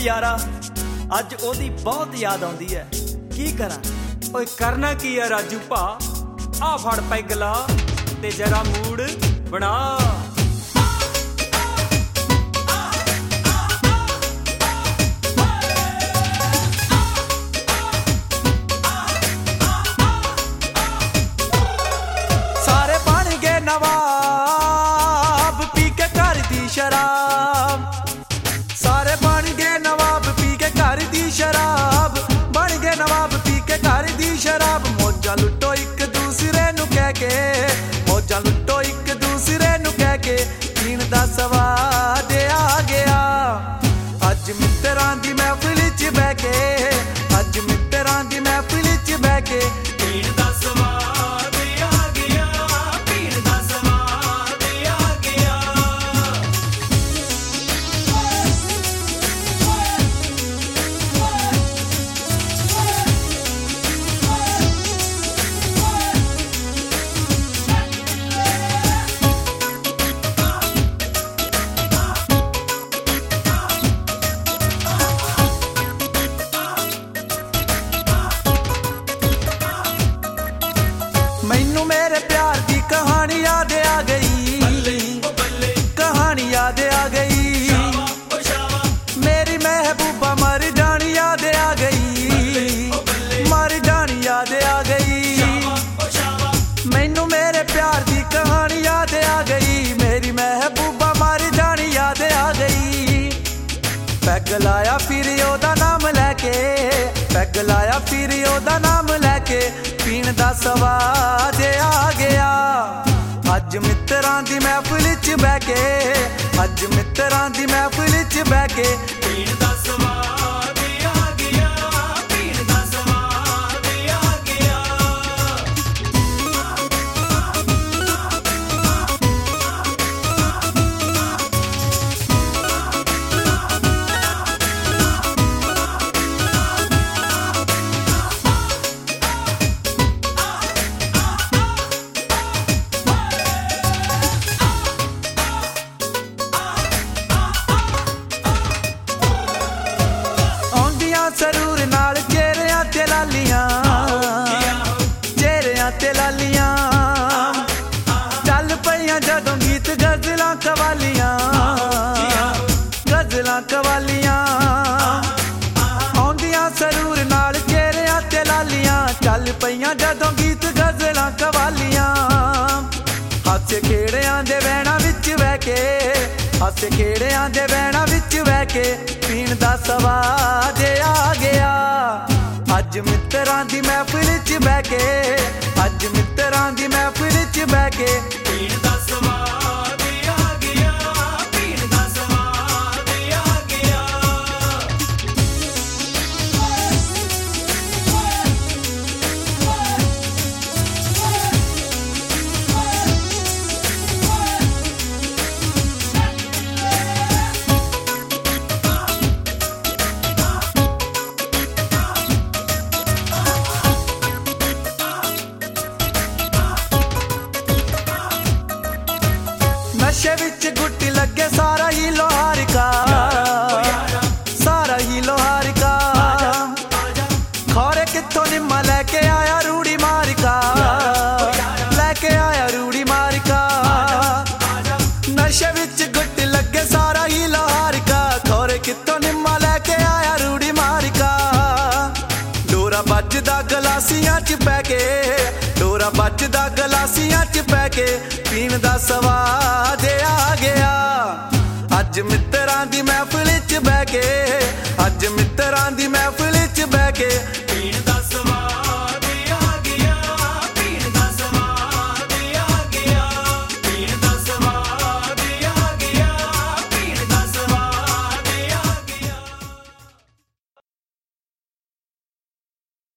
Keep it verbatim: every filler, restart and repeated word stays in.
यारा अज ओदी बहुत याद आउंदी है। की करा ओए करना की है राजू भा, आ फड़ पैगला ते जरा मूड बना। सारे बन गए नवाब पी के घर दी शराब, सारे बन गए नवाब पी के घर दी शराब, बन गए नवाब पी के घर दी शराब। मौजा लुटो एक दूसरे नू कह के, मौजा लुटो एक दूसरे नू कह के, पीण दा स्वाद आ गया। अज मित्तरां दी महफिल च बह के, अज मित्तरां दी महफिल च बह के, पीण दा स्वाद मैनू मेरे प्यार की कहानी याद आ गई, कहानी याद आ गई। मेरी महबूबा मर जानी याद आ गई, मर जानी याद आ गई। मैनू मेरे प्यार की कहानी याद आ गई, मेरी महबूबा मर जानी याद आ गई। पैग लाया फिर ओदा नाम लैके, पैग लाया फिर ओदा नाम लैके, पीण दा स्वाद आ गया। अज मित्तरां दी महफिल च बह के, अज मित्तरां दी महफिल च बह के, पीण दा स्वाद आ गया, पीण दा स्वाद आ गया। सरूर नाल चेहरियां ते लालियां, चेहरियां ते लालियां, चल पईयां जदों गीत गजलां कवालियां, गजलां कवालियां। आउंदियां सरूर नाल चेहरियां ते लालियां, चल पईयां जदों गीत गजलां कवालियां। हासे खेड़ियां दे वैणां विच बह के, हासे खेड़ियां दे वैणां विच बह के, पीण दा स्वाद आ गया। अज मित्तरां दी महफिल च बह के, अज मित्तरां दी महफिल च बह के, पीण दा स्वाद आ गया, पीण दा स्वाद आ गया। नशे विच गुट्टी लगे सारा ही लोहार का, सारा ही लोहार का। खौरे कित्थों निम्मा लैके आया रूड़ी मार का, लैके आया रूड़ी मार का। नशे विच गुट्टी लगे सारा ही लोहार का, खौरे कित्थों निम्मा लैके आया रूड़ी मार का। डोरा बजदा गलासियां च पै के, डोरा बजदा गलासियां च पै के, पीण दा स्वाद आ गया। अज मित्तरां दी महफिल च बह के,